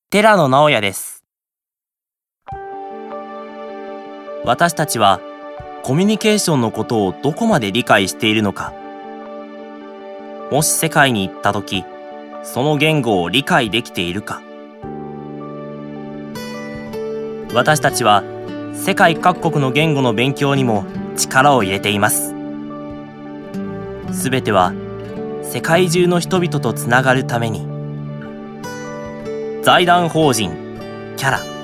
寺野直哉です。私たちはコミュニケーションのことをどこまで理解しているのか。もし世界に行ったとき、その言語を理解できているか。私たちは世界各国の言語の勉強にも力を入れています。すべては世界中の人々とつながるために。財団法人キャラ